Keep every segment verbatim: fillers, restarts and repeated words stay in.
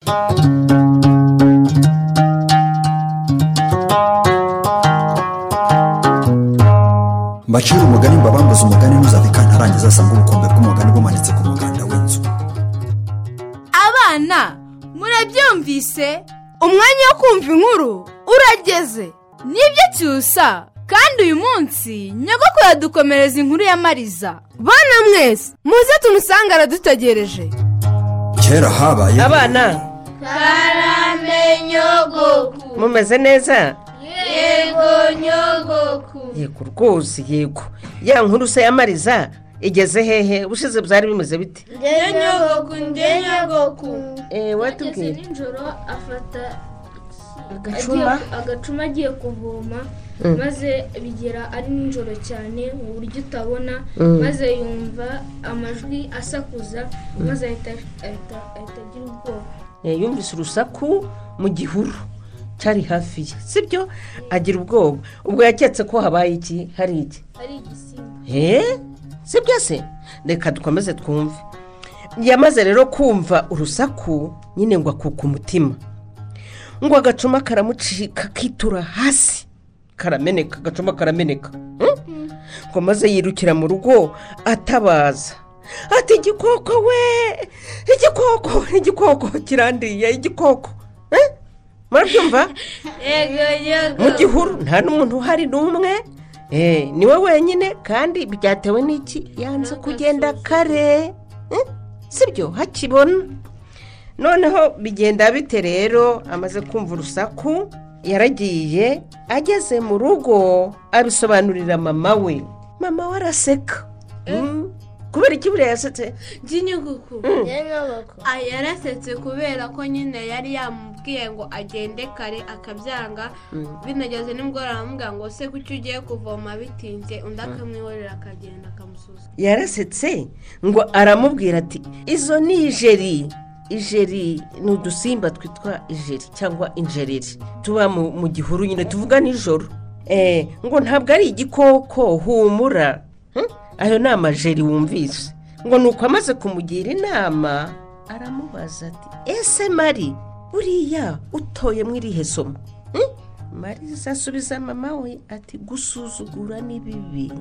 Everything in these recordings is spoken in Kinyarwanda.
Mbacira umugani mbabambuza umugani ntuzabika ntarangiza asanga ubukombe bw'umugani bumanitse ku muganda w'inzu. Abana murabyumvise, umwanya wo kumva inkuru urageze. Nibyo cyusa, kandi uyu munsi nyogokuru yadukomereza inkuru ya Mariza. Bana mwese muze tumusanga aradutegereje. Kera habaye abana karame nyogoku. Mumeze neza? Yego nyogoku. Yego rwose yego. Ya nkuru se ya Mariza igeze hehe? Ubushize byari bimeze bite? Nde nyogoku, nde nyogoku. Eh watubwira. Nijoro afata agacuma agacuma agiye kuvoma, maze bigera ari nijoro cyane mu buryo utabona, maze yumva amajwi asakuza, maze ahita agira ubwoba. Yumvise urusaku mu gihuru cyari hafi ye, sibyo? Agira ubwoba. Ubwo yaketse ko habaye iki? Hari iki? Ari igisimba. Eh sibyo se? Reka dukomeze twumve. Yamaze rero kumva urusaku nyine ngo akuka umutima, ngo agacuma karamucika kitura hasi, karameneka, agacuma karameneka. Ngo maze yirukira mu rugo atabaza, ati igikoko we, igikoko, igikoko kirandiye, igikoko. Eh murabyumva? Yego yego. Mu gihuru nta n'umuntu uhari n'umwe, eh niwe wenyine, kandi byatewe n'iki? Yanze kugenda kare, sibyo? Hakibona. Noneho bigenda bite rero? Amaze kumva urusaku yaragiye, ageze mu rugo abisobanurira mama we. Mama we araseka. Kubera iki buriya yasetse? Nyinyuguku. Nde nyogoku. Yarasetse kubera ko nyine yari yamubwiye ngo agende kare akabyanga. Binageze nimugoroba aramubwira ngo se kuki ugiye kuvoma bitinze, undi akamwihorera akagenda akamusuza. Yarasetse ngo aramubwira ati izo ni ijeri. Ijeri ni udusimba twitwa ijeri cyangwa injereri, tuba mu gihuru nyine, tuvuga nijoro. Eh ngo ntabwo ari igikoko, humura. Ayo ni amajeri wumvise. Ngo nuko amaze kumugira inama aramubaza ati ese Mari buriya utoye mwirihe somo? Mariza asubiza mama we ati gusuzugura ni bibi.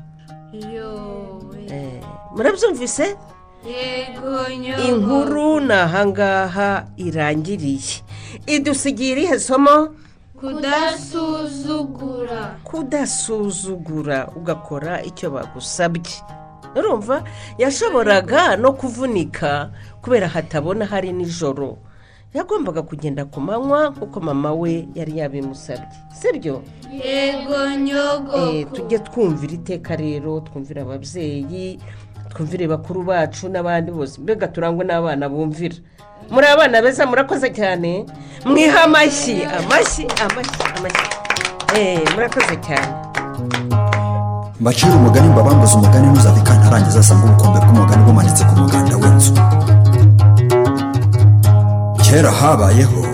Yo eh murabyumvise? Yego nyogoku. Inkuru nahangaha irangiriye. Idusigira ihe somo? Kudasuzugura. Kudasuzugura ugakora icyo bagusabye. Urumva yashoboraga no kuvunika kubera hatabona hari nijoro. Yagombaga kugenda ku manywa kuko mama we yari yabimusabye, sibyo? Yego nyogoku. Eh tujye twumvira iteka rero, twumvira ababyeyi, twumvire bakuru bacu n'abandi bose, mbega turangwe n'abana bumvira. Muri abana beza murakoze cyane, mwiha amashyi amashyi amashyi amashyi. Eh murakoze cyane. Mbacira umugani mbabambuza umugani ntuzabika ntarangiza asanga ubukombe bw'umugani bumanitse ku muganda w'inzu. Kera habayeho